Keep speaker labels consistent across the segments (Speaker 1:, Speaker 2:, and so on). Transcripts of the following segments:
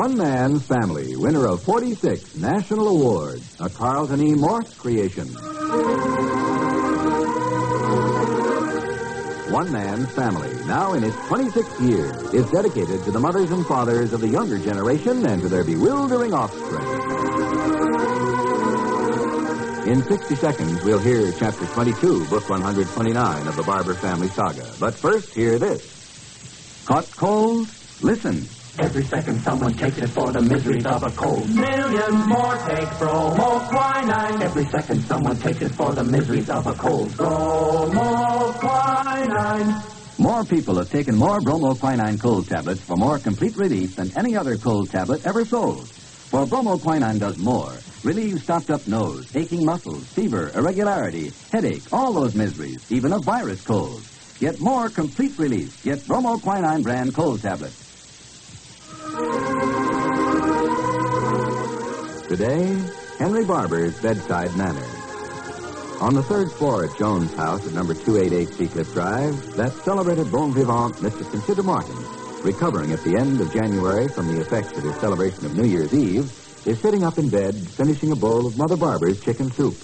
Speaker 1: One Man's Family, winner of 46 national awards, a Carlton E. Morse creation. One Man's Family, now in its 26th year, is dedicated to the mothers and fathers of the younger generation and to their bewildering offspring. In 60 seconds, we'll hear Chapter 22, Book 129 of the Barber Family Saga. But first, hear this. Hot cold? Listen.
Speaker 2: Every second someone takes it for the miseries of a cold. Millions more take bromoquinine. Every second someone takes it for the miseries of a cold. Bromoquinine.
Speaker 3: More people have taken more bromoquinine cold tablets for more complete relief than any other cold tablet ever sold. For bromoquinine does more. Relieves stopped-up nose, aching muscles, fever, irregularity, headache, all those miseries, even a virus cold. Get more complete relief. Get bromoquinine brand cold tablets.
Speaker 1: Today, Henry Barber's bedside manner. On the third floor at Jones' house at number 288 Seacliff Drive, that celebrated bon vivant, Mr. Consider Martin, recovering at the end of January from the effects of his celebration of New Year's Eve, is sitting up in bed finishing a bowl of Mother Barber's chicken soup.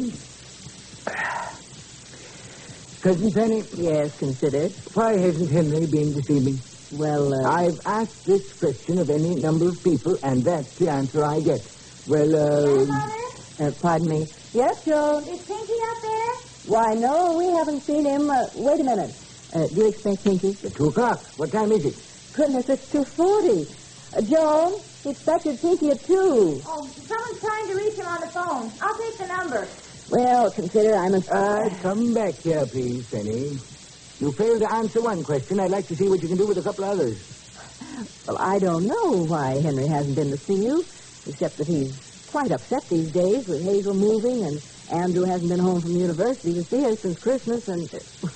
Speaker 4: Cousin Fanny?
Speaker 5: Yes, Consider.
Speaker 4: Why hasn't Henry been to see me?
Speaker 5: Well,
Speaker 4: I've asked this question of any number of people, and that's the answer I get. Well,
Speaker 5: pardon me. Yes, Joan?
Speaker 6: Is Pinky up there?
Speaker 5: Why, no, we haven't seen him. Wait a minute. Do you expect Pinky?
Speaker 4: At 2 o'clock. What time is it?
Speaker 5: Goodness, it's 2:40. Joan, he expected Pinky at 2.
Speaker 6: Oh, someone's trying to reach him on the phone. I'll take the number.
Speaker 5: Well, Consider, I'm
Speaker 4: come back here, please, Fanny. You failed to answer one question. I'd like to see what you can do with a couple others.
Speaker 5: Well, I don't know why Henry hasn't been to see you, except that he's quite upset these days with Hazel moving, and Andrew hasn't been home from university to see us since Christmas, and...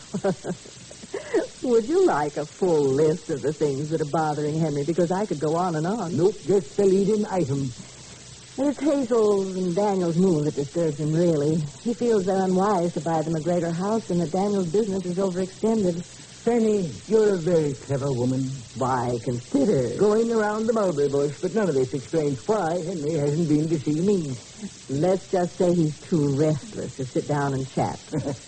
Speaker 5: Would you like a full list of the things that are bothering Henry? Because I could go on and on.
Speaker 4: Nope, just the leading item.
Speaker 5: It's Hazel's and Daniel's move that disturbs him, really. He feels they're unwise to buy the McGregor house and that Daniel's business is overextended.
Speaker 4: Fanny, you're a very clever woman.
Speaker 5: Why, Consider.
Speaker 4: Going around the mulberry bush, but none of this explains why Henry hasn't been to see me.
Speaker 5: Let's just say he's too restless to sit down and chat.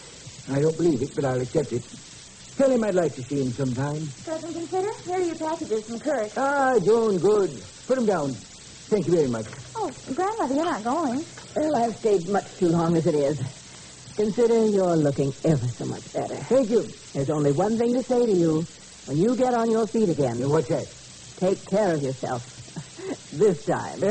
Speaker 4: I don't believe it, but I'll accept it. Tell him I'd like to see him sometime.
Speaker 6: Cousin Consider, here are your packages from Kurt.
Speaker 4: Ah, Joan, good. Put them down. Thank you very much.
Speaker 6: Oh, Grandmother, you're not going.
Speaker 5: Well, I've stayed much too long as it is. Consider you're looking ever so much better.
Speaker 4: Thank you.
Speaker 5: There's only one thing to say to you. When you get on your feet again...
Speaker 4: What's that?
Speaker 5: Take care of yourself. This time.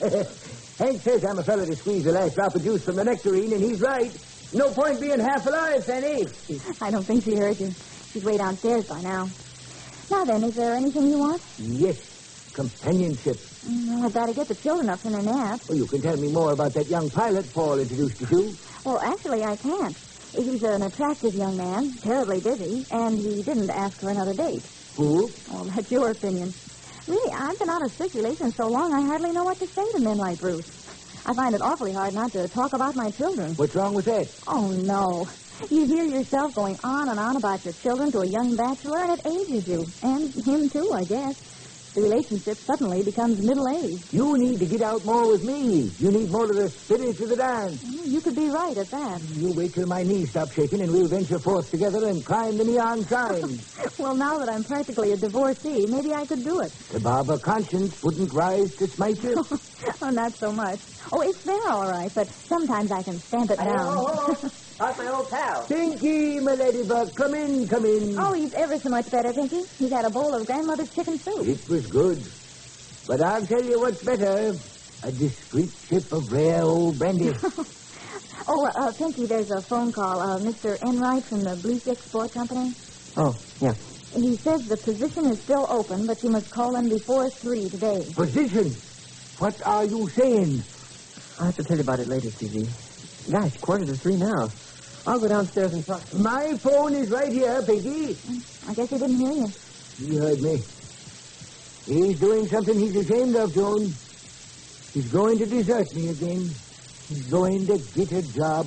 Speaker 4: Hank says I'm a fellow to squeeze the last drop of juice from the nectarine, and he's right. No point being half alive, Fanny.
Speaker 6: I don't think she heard you. She's way downstairs by now. Now then, is there anything you want?
Speaker 4: Yes. Companionship.
Speaker 6: Well, I've got to get the children up from their nap.
Speaker 4: Well, you can tell me more about that young pilot Paul introduced you to.
Speaker 6: Well, actually, I can't. He's an attractive young man, terribly busy, and he didn't ask for another date.
Speaker 4: Who?
Speaker 6: Oh, that's your opinion. Really, I've been out of circulation so long I hardly know what to say to men like Bruce. I find it awfully hard not to talk about my children.
Speaker 4: What's wrong with that?
Speaker 6: Oh, no. You hear yourself going on and on about your children to a young bachelor, and it ages you. And him, too, I guess. The relationship suddenly becomes middle-aged.
Speaker 4: You need to get out more with me. You need more of the spirit of the dance.
Speaker 6: You could be right at that.
Speaker 4: You wait till my knees stop shaking, and we'll venture forth together and climb the neon sign.
Speaker 6: Well, now that I'm practically a divorcee, maybe I could do it.
Speaker 4: The barber conscience wouldn't rise to smite you.
Speaker 6: Oh, not so much. Oh, it's there, all right, but sometimes I can stamp it down.
Speaker 5: How's my old pal?
Speaker 4: Pinky, my ladybug, come in, come in.
Speaker 6: Oh, he's ever so much better, Pinky. He's had a bowl of Grandmother's chicken soup.
Speaker 4: It was good. But I'll tell you what's better. A discreet sip of rare old brandy.
Speaker 6: Pinky, there's a phone call. Mr. Enright from the Bleak Export Company.
Speaker 5: Oh, yeah.
Speaker 6: He says the position is still open, but you must call in before 3 today.
Speaker 4: Position? What are you saying?
Speaker 5: I'll have to tell you about it later, C.V. Gosh, 2:45 now. I'll go downstairs and talk.
Speaker 4: My phone is right here, Pinky.
Speaker 6: I guess he didn't hear you.
Speaker 4: He heard me. He's doing something he's ashamed of, Joan. He's going to desert me again. He's going to get a job.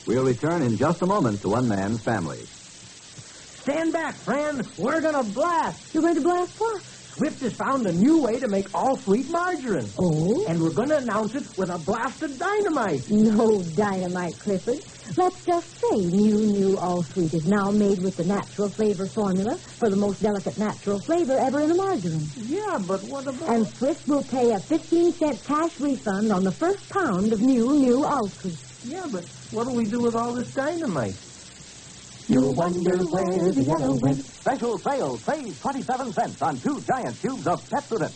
Speaker 1: We'll return in just a moment to One Man's Family.
Speaker 7: Stand back, friend. We're going to blast.
Speaker 5: You're going to blast what?
Speaker 7: Swift has found a new way to make all-sweet margarine.
Speaker 5: Oh?
Speaker 7: And we're going to announce it with a blast of dynamite.
Speaker 5: No dynamite, Clifford. Let's just say new all-sweet is now made with the natural flavor formula for the most delicate natural flavor ever in a margarine.
Speaker 7: Yeah, but what about...
Speaker 5: And Swift will pay a 15-cent cash refund on the first pound of new all-sweet.
Speaker 7: Yeah, but what do we do with all this dynamite?
Speaker 2: You'll wonder where the yellow went.
Speaker 3: Special sale. Save 27 cents on 2 giant tubes of Pepsodent.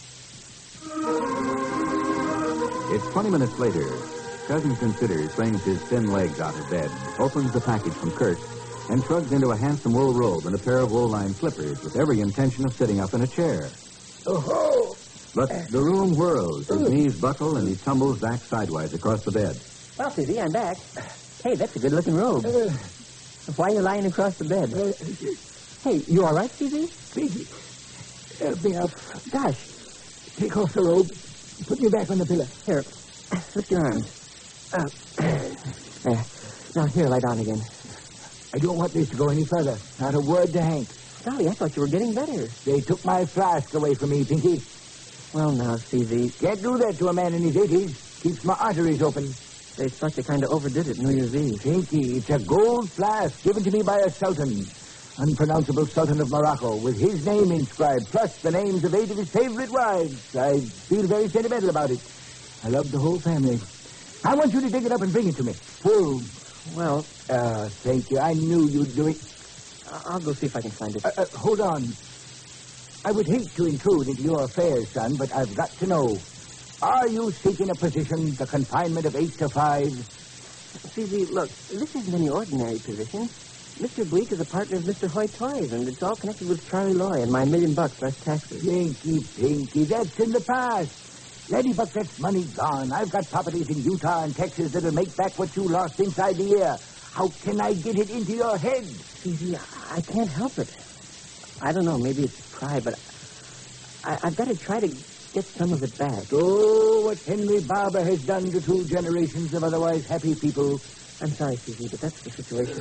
Speaker 1: It's 20 minutes later. Cousin Consider swings his thin legs out of bed, opens the package from Kurt, and shrugs into a handsome wool robe and a pair of wool-lined slippers with every intention of sitting up in a chair.
Speaker 4: Oh-ho!
Speaker 1: But the room whirls, his knees buckle, and he tumbles back sidewise across the bed.
Speaker 8: Well, Susie, I'm back. Hey, that's a good-looking robe. Why are you lying across the bed? Hey, you all right, Susie?
Speaker 4: Pinky, help me up.
Speaker 8: Gosh.
Speaker 4: Take off the robe. Put me back on the pillow.
Speaker 8: Here, lift your arms. There. Now, here, lie down again.
Speaker 4: I don't want this to go any further. Not a word to Hank.
Speaker 8: Golly, I thought you were getting better.
Speaker 4: They took my flask away from me, Pinky.
Speaker 8: Well, now, Susie,
Speaker 4: Can't do that to a man in his 80s. Keeps my arteries open.
Speaker 8: they thought you kind of overdid it New Year's Eve.
Speaker 4: Pinky, it's a gold flask given to me by a sultan. Unpronounceable Sultan of Morocco, with his name inscribed, plus the names of 8 of his favorite wives. I feel very sentimental about it. I love the whole family. I want you to dig it up and bring it to me. Full.
Speaker 8: Well,
Speaker 4: Thank you. I knew you'd do it.
Speaker 8: I'll go see if I can find it.
Speaker 4: Hold on. I would hate to intrude into your affairs, son, but I've got to know. Are you seeking a position, the confinement of 8 to 5?
Speaker 8: Susie, look, this isn't any ordinary position. Mr. Bleak is a partner of Mr. Hoy Toys, and it's all connected with Charlie Loy and my $1 million less taxes.
Speaker 4: Pinky, that's in the past. Laddiebuck, that's money gone. I've got properties in Utah and Texas that'll make back what you lost inside the year. How can I get it into your head?
Speaker 8: Susie, I can't help it. I don't know, maybe it's pride, but I've got to try to get some of it back.
Speaker 4: Oh, what Henry Barber has done to 2 generations of otherwise happy people.
Speaker 8: I'm sorry, Susie, but that's the situation.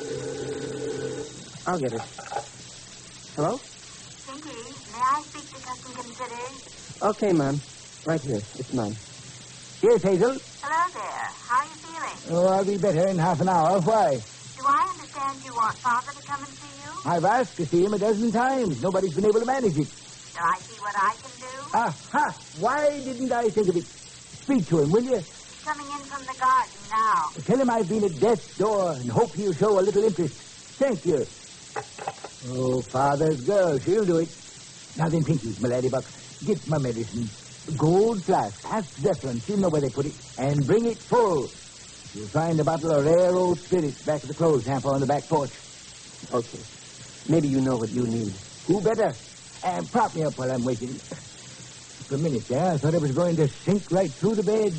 Speaker 8: I'll get it. Hello?
Speaker 9: Pinky, may I speak to Cousin Consider?
Speaker 8: Okay, Mom. Right here. It's mine.
Speaker 4: Yes, Hazel?
Speaker 9: Hello there. How are you feeling?
Speaker 4: Oh, I'll be better in half an hour. Why?
Speaker 9: Do I understand you want Father to come and see you?
Speaker 4: I've asked to see him a dozen times. Nobody's been able to manage it.
Speaker 9: Shall I see what I can do?
Speaker 4: Aha! Why didn't I think of it? Speak to him, will you?
Speaker 9: He's coming in from the garden now.
Speaker 4: Tell him I've been at death's door and hope he'll show a little interest. Thank you. Oh, Father's girl, she'll do it. Now then, Pinky, my laddiebuck, get my medicine. Gold flask. Ask Zeppelin. She'll know where they put it. And bring it full. You'll find a bottle of rare old spirits back of the clothes hamper on the back porch.
Speaker 8: Okay. Maybe you know what you need.
Speaker 4: Who better? And prop me up while I'm waiting. For a minute there, I thought I was going to sink right through the bed.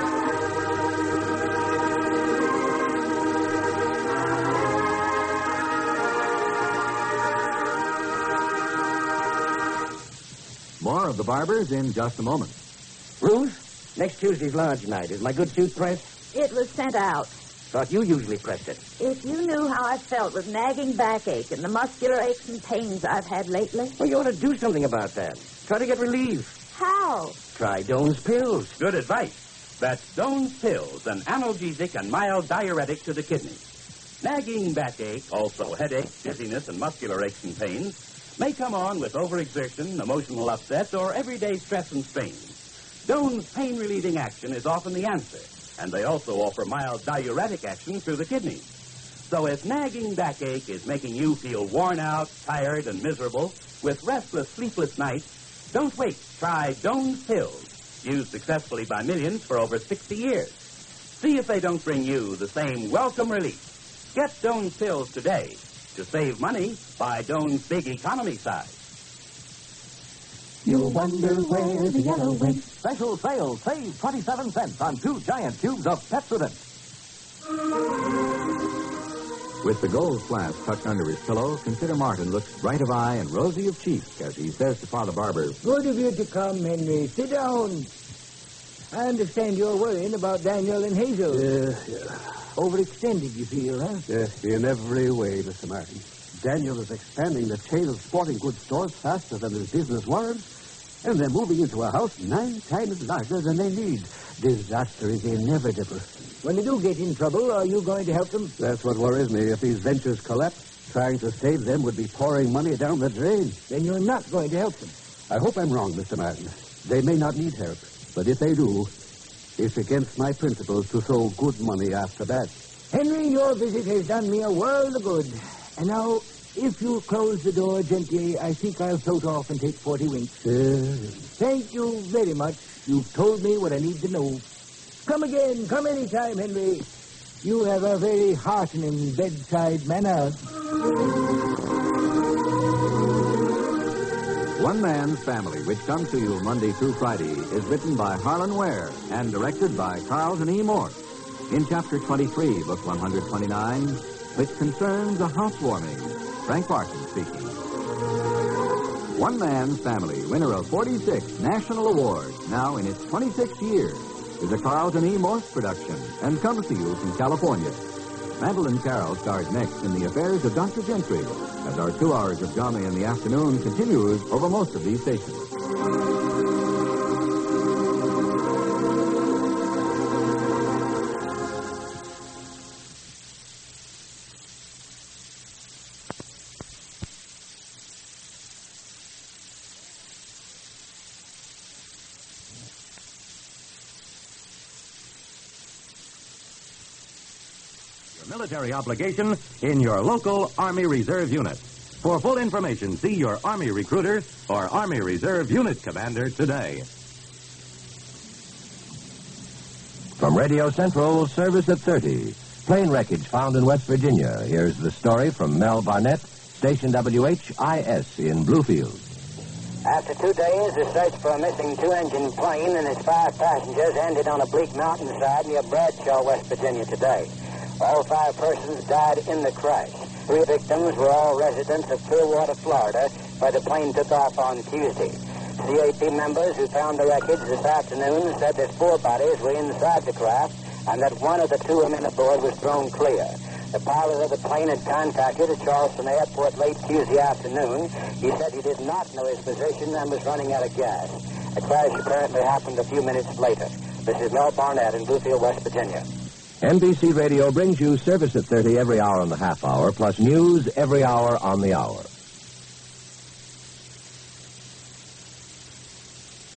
Speaker 1: More of the Barbers in just a moment.
Speaker 10: Ruth, next Tuesday's lodge night. Is my good suit pressed?
Speaker 5: It was sent out.
Speaker 10: Thought you usually pressed it.
Speaker 5: If you knew how I felt with nagging backache and the muscular aches and pains I've had lately.
Speaker 10: Well, you ought to do something about that. Try to get relief.
Speaker 5: How?
Speaker 10: Try Doan's pills.
Speaker 11: Good advice. That's Doan's Pills, an analgesic and mild diuretic to the kidneys. Nagging backache, also headache, dizziness, and muscular aches and pains may come on with overexertion, emotional upset, or everyday stress and strain. Doan's pain-relieving action is often the answer, and they also offer mild diuretic action through the kidneys. So if nagging backache is making you feel worn out, tired, and miserable with restless, sleepless nights, don't wait. Try Doan's Pills, used successfully by millions for over 60 years. See if they don't bring you the same welcome relief. Get Doan's Pills today. To save money, buy Doan's big economy size.
Speaker 2: You'll wonder where the yellow went.
Speaker 3: Special sale. Save 27 cents on 2 giant tubes of Pepsodent.
Speaker 1: With the gold flask tucked under his pillow, Consider Martin looks bright of eye and rosy of cheek as he says to Father Barber,
Speaker 4: Good of you to come, Henry. Sit down. I understand you're worrying about Daniel and Hazel.
Speaker 12: Yeah.
Speaker 4: Overextended, you feel, huh?
Speaker 12: In every way, Mr. Martin. Daniel is expanding the chain of sporting goods stores faster than his business warrants, and they're moving into a house 9 times larger than they need. Disaster is inevitable.
Speaker 4: When they do get in trouble, are you going to help them?
Speaker 12: That's what worries me. If these ventures collapse, trying to save them would be pouring money down the drain.
Speaker 4: Then you're not going to help them.
Speaker 12: I hope I'm wrong, Mr. Martin. They may not need help, but if they do, it's against my principles to throw good money after bad.
Speaker 4: Henry, your visit has done me a world of good. And now, if you'll close the door gently, I think I'll float off and take 40 winks. Thank you very much. You've told me what I need to know. Come again. Come anytime, Henry. You have a very heartening bedside manner.
Speaker 1: One Man's Family, which comes to you Monday through Friday, is written by Harlan Ware and directed by Carlton E. Morse. In Chapter 23, Book 129, which concerns a housewarming, Frank Barton speaking. One Man's Family, winner of 46 national awards, now in its 26th year, is a Carlton E. Morse production and comes to you from California. Madeline Carroll stars next in The Affairs of Dr. Gentry, as our 2 hours of drama in the afternoon continues over most of these stations.
Speaker 13: Military obligation in your local Army Reserve unit. For full information, see your Army recruiter or Army Reserve unit commander today.
Speaker 14: From Radio Central, Service at 30. Plane wreckage found in West Virginia. Here's the story from Mel Barnett, Station WHIS in Bluefield.
Speaker 15: After 2 days, the search for a missing 2-engine plane and its 5 passengers ended on a bleak mountainside near Bradshaw, West Virginia today. All 5 persons died in the crash. 3 victims were all residents of Clearwater, Florida, where the plane took off on Tuesday. CAP members who found the wreckage this afternoon said that 4 bodies were inside the craft and that 1 of the 2 women aboard was thrown clear. The pilot of the plane had contacted the Charleston airport late Tuesday afternoon. He said he did not know his position and was running out of gas. The crash apparently happened a few minutes later. This is Mel Barnett in Bluefield, West Virginia.
Speaker 14: NBC Radio brings you Service at 30 every hour on the half hour, plus news every hour on the hour.